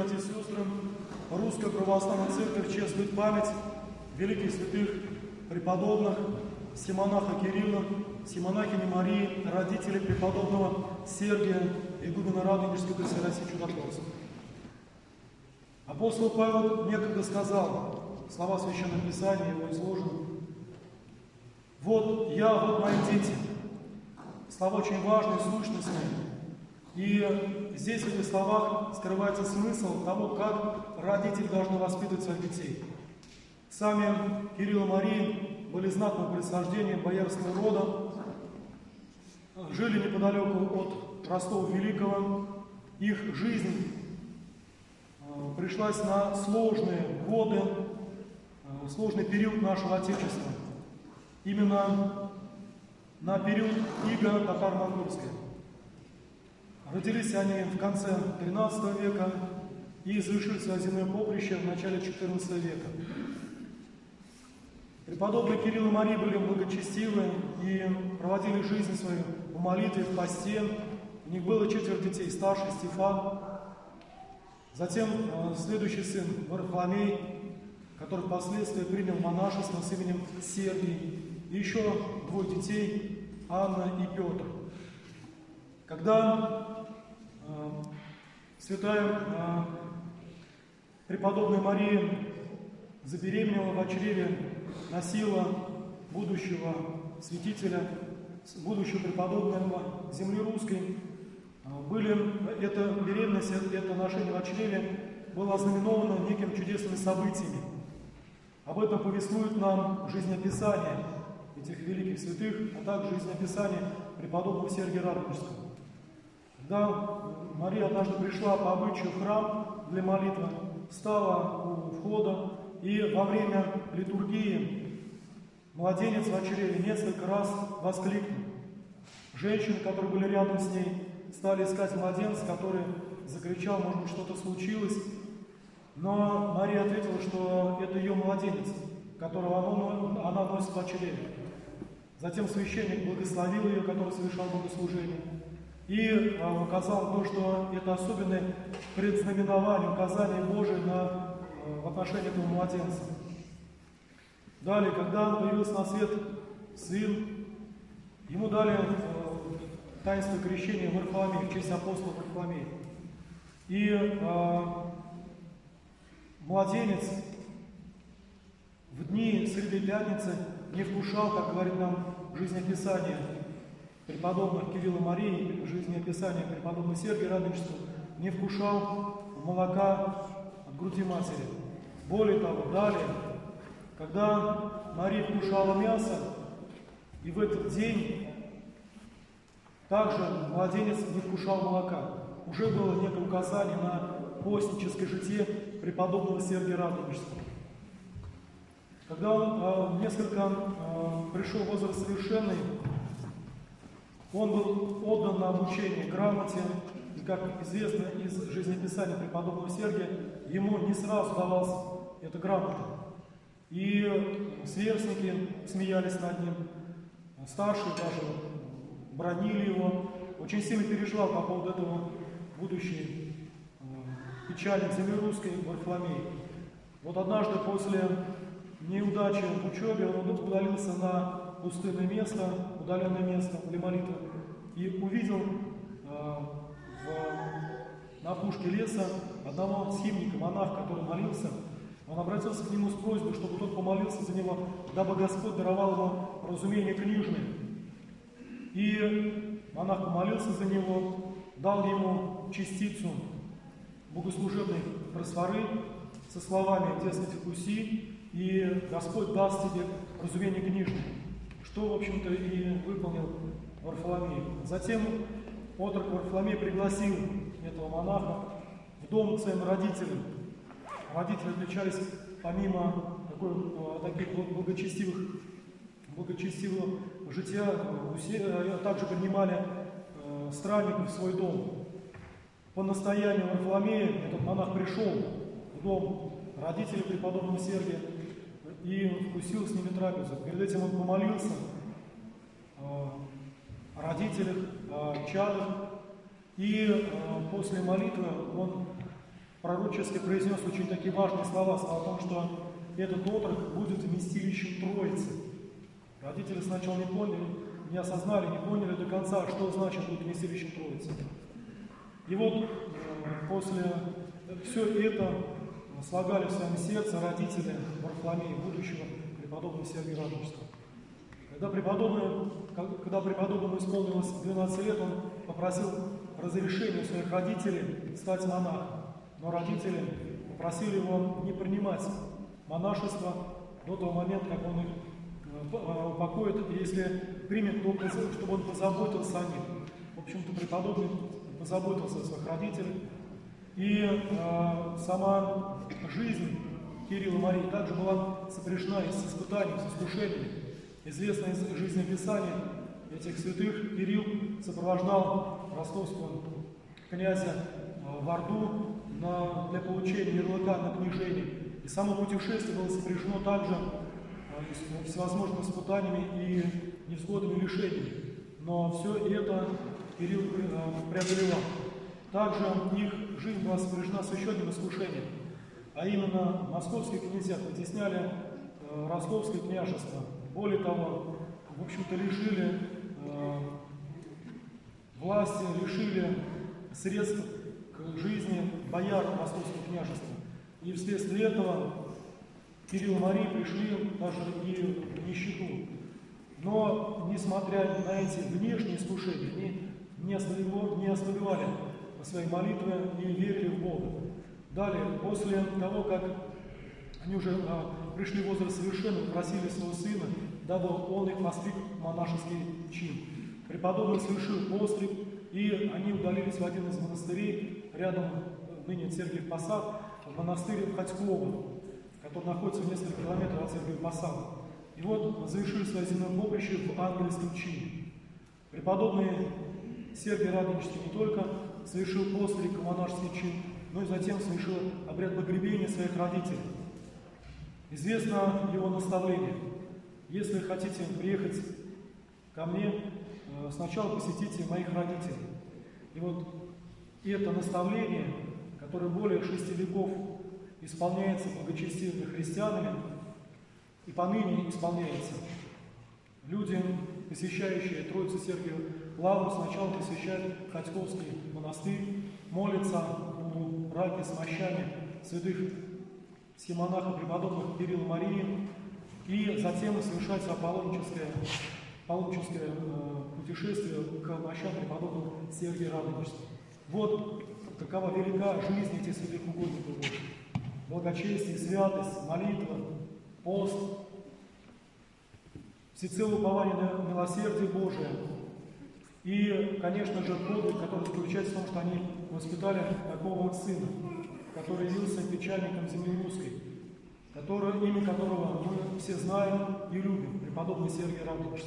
братья и сестры, Русская Православная Церковь чествует память великих святых преподобных симонаха Кирилла, симонахини Марии, родителей преподобного Сергия, игумена Радонежской Руси России Чудотворца. Апостол Павел некогда сказал, слова Священного Писания его изложены: «Вот я, вот мои дети». Слова очень важные, сущностные. И здесь в этих словах скрывается смысл того, как родители должны воспитывать своих детей. Сами Кирилл и Мария были знатного происхождения, боярского рода, жили неподалеку от Ростова Великого. Их жизнь пришлась на сложные годы, сложный период нашего Отечества. Именно на период ига татаро-монгольской. Родились они в конце XIII века и завершили свое земное поприще в начале XIV века. Преподобные Кирилл и Мария были благочестивы и проводили жизнь свою в молитве, в посте. У них было 4 детей, старший Стефан, затем следующий сын Варфоломей, который впоследствии принял монашество с именем Сергий, и еще 2 детей, Анна и Петр. Когда святая преподобная Мария забеременела в чреве, носила будущего святителя, будущего преподобного земли русской, эта беременность, это ношение в чреве было ознаменовано некими чудесными событиями. Об этом повествует нам жизнеописание этих великих святых, а также жизнеописание преподобного Сергия Радонежского. Когда Мария однажды пришла по обычаю в храм для молитвы, встала у входа, и во время литургии младенец в чреве несколько раз воскликнул. Женщины, которые были рядом с ней, стали искать младенца, который закричал, может быть, что-то случилось. Но Мария ответила, что это ее младенец, которого она носит в чреве. Затем священник благословил ее, который совершал богослужение, и указал на то, что это особенное предзнаменование, указание Божие в отношении этого младенца. Далее, когда появился на свет сын, ему дали таинство крещения Варфоломея, в честь апостола Варфоломея. И младенец в дни Среды Пятницы не вкушал, как говорит нам жизнеописание преподобных Кирилла и Марии, жизнеописание преподобного Сергия Радонежского, не вкушал молока от груди матери. Более того, далее, когда Мария вкушала мясо, и в этот день также младенец не вкушал молока. Уже было некое указание на постническое житие преподобного Сергия Радонежского. Когда он пришел в возраст совершенный, он был отдан на обучение грамоте, и, как известно из жизнеописания преподобного Сергия, ему не сразу давалась эта грамота. И сверстники смеялись над ним, старшие даже бранили его. Очень сильно переживал по поводу этого будущей печали в земле русской Варфоломей. Вот однажды после неудачи в учебе он удалился на пустынное место, удаленное место для молитвы, и увидел на опушке леса одного схимника, монаха, который молился. Он обратился к нему с просьбой, чтобы тот помолился за него, дабы Господь даровал ему разумение книжное. И монах помолился за него, дал ему частицу богослужебной просфоры со словами «Дескать, вкуси, и Господь даст тебе разумение книжное», что, в общем-то, и выполнил Варфоломей. Затем отрок Варфоломей пригласил этого монаха в дом к своим родителям. Родители отличались, помимо таких благочестивого жития, также принимали странников в свой дом. По настоянию Варфоломея этот монах пришел в дом родителей преподобного Сергия и вкусил с ними трапезу. Перед этим он помолился о родителях, о чадах, и после молитвы он пророчески произнес очень такие важные слова о том, что этот отрок будет вместилищем Троицы. Родители сначала не поняли, не осознали, не поняли до конца, что значит будет вместилищем Троицы. И вот после все это слагали в своем сердце родители Варфоломея, будущего преподобного Сергия Радонежского. Когда преподобному исполнилось 12 лет, он попросил разрешения у своих родителей стать монахом. Но родители попросили его не принимать монашество до того момента, как он их упокоит, и если примет, то чтобы он позаботился о них. В общем-то, преподобный позаботился о своих родителях. И сама жизнь Кирилла и Марии также была сопряжена и с испытанием, с искушением. Известно из жизнеописания этих святых, Кирилл сопровождал ростовского князя в Орду для получения ярлыка на княжение. И само путешествие было сопряжено также с всевозможными испытаниями и невзгодами, лишениями. Но все это Кирилл преодолевал. Также их жизнь была сопряжена с еще одним искушением, а именно московские князья притесняли ростовское княжество. Более того, в общем-то, лишили власти, лишили средств к жизни бояр Московского княжества. И вследствие этого Кирилл и Мария пришли даже и в нищету. Но, несмотря на эти внешние искушения, они не ослабевали своей молитвы и верили в Бога. Далее, после того, как они уже пришли в возраст совершенный, просили своего сына, дабы он их постриг в монашеский чин. Преподобный совершил постриг, и они удалились в один из монастырей, рядом ныне Сергиев Посад, в монастырь Ходьково, который находится в несколько километров от Сергиева Посада. И вот завершили свое земное поприще в ангельском чине. Преподобный Сергий Радонежский не только совершил постриг в монашеский чин, но и затем совершил обряд погребения своих родителей. Известно его наставление. Если хотите приехать ко мне, сначала посетите моих родителей. И вот это наставление, которое более 6 веков исполняется благочестивыми христианами, и поныне исполняется. Люди, посещающие Троицу Сергиеву Лавру, сначала посещают Ходьковский монастырь, молятся у раки с мощами святых схемонахов преподобных Кирилла и Марии, и затем совершать паломническое путешествие к мощам преподобного Сергия Радонежского. Вот какова велика жизнь этих святых угодников Божьих. Благочестие, святость, молитва, пост, всецелое упование на милосердие Божие. И, конечно же, подвиг, который заключается в том, что они воспитали такого сына, который явился печальником земли русской, имя которого мы все знаем и любим, преподобный Сергий Радонежский.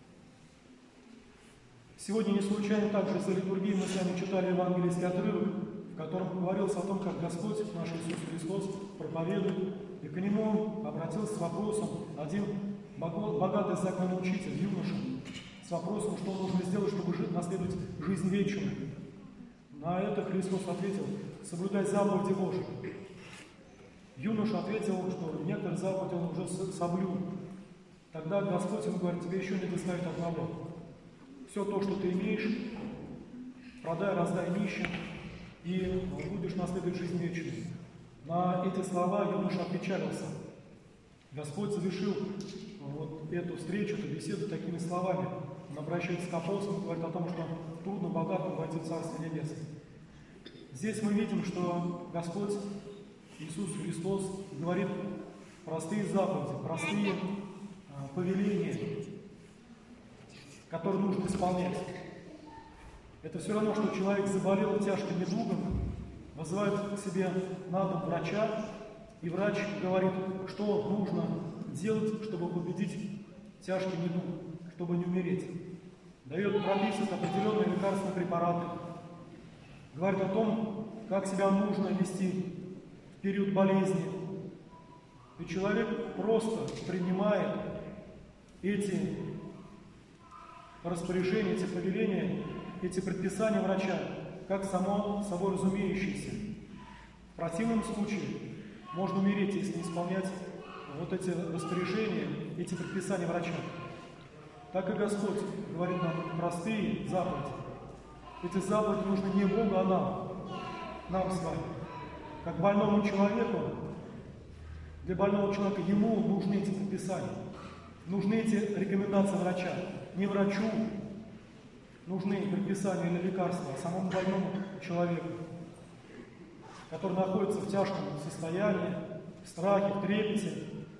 Сегодня не случайно также за литургией мы с вами читали евангельский отрывок, в котором говорилось о том, как Господь наш Иисус Христос проповедует, и к Нему обратился с вопросом один богатый законный учитель, юноша, с вопросом, что нужно сделать, чтобы наследовать жизнь вечную. На это Христос ответил: соблюдай заповеди Божьи. Юноша ответил, что некоторые заповеди он уже соблюл. Тогда Господь ему говорит: тебе еще не доставит одного. Все то, что ты имеешь, продай, раздай нищим, и будешь наследовать жизнь вечную. На эти слова юноша опечалился. Господь завершил вот эту встречу, эту беседу такими словами. Он обращается к апостолам и говорит о том, что трудно богатым войти в Царствие Небесное. Здесь мы видим, что Господь Иисус Христос говорит простые заповеди, простые повеления, которые нужно исполнять. Это все равно, что человек заболел тяжким недугом, вызывает к себе на дом врача, и врач говорит, что нужно делать, чтобы победить тяжкий недуг, чтобы не умереть. Дает, прописывает определенные лекарственные препараты, говорит о том, как себя нужно вести в период болезни. И человек просто принимает эти распоряжения, эти повеления, эти предписания врача, как само собой разумеющиеся. противном случае можно умереть, если не исполнять вот эти распоряжения, эти предписания врача. Так и Господь говорит нам простые заповеди. Эти заповеди нужны не Богу, а нам с вами. Как больному человеку, для больного человека ему нужны эти предписания, нужны эти рекомендации врача. Не врачу нужны предписания или лекарства, а самому больному человеку, который находится в тяжком состоянии, в страхе, в трепете.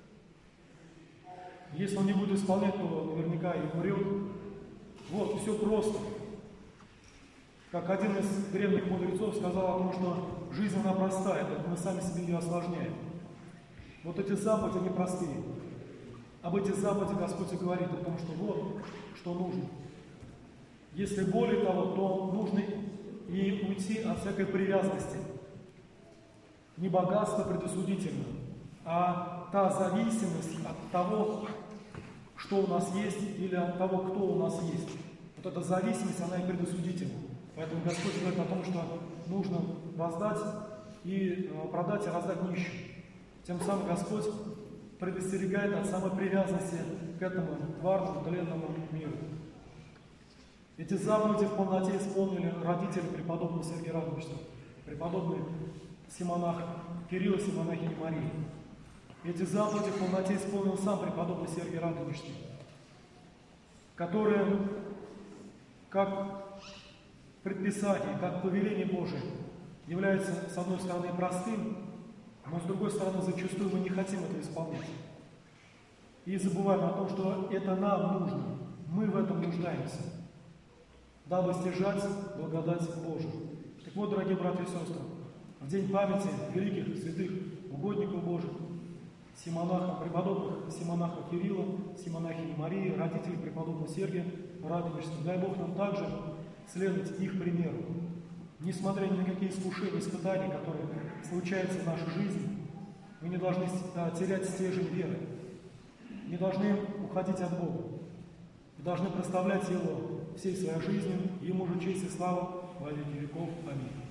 Если он не будет исполнять, то наверняка и умрет. Вот, все просто. Как один из древних мудрецов сказал о том, что жизнь она простая, только мы сами себе ее осложняем. Вот эти заповеди, они простые. Об этих заповедях Господь и говорит, о том, что вот, что нужно. Если более того, то нужно и уйти от всякой привязанности. Не богатство предосудительно, а та зависимость от того, что у нас есть, или от того, кто у нас есть. Вот эта зависимость, она и предосудительна. Поэтому Господь говорит о том, что нужно воздать и продать и раздать нищим. Тем самым Господь предостерегает от самой привязанности к этому тварному, тленному миру. Эти заповеди в полноте исполнили родители преподобного Сергия Радонежского, преподобный симонах Кирилл и симонахиня Мария. Эти заповеди в полноте исполнил сам преподобный Сергий Радонежский, которые, как предписание, как повеление Божие, является, с одной стороны, простым, но с другой стороны, зачастую мы не хотим это исполнять. И забываем о том, что это нам нужно, мы в этом нуждаемся, дабы стяжать благодать Божию. Так вот, дорогие братья и сестры, в день памяти великих святых угодников Божьих, симонахов, преподобных симонаха Кирилла, симонахини Марии, родителей преподобного Сергия Радонежского, дай Бог нам также следовать их примеру. Несмотря ни на какие искушения, испытания, которые случаются в нашей жизни, мы не должны терять стержень веры, не должны уходить от Бога, мы должны прославлять Его всей своей жизнью, Ему же честь и слава во веки веков. Аминь.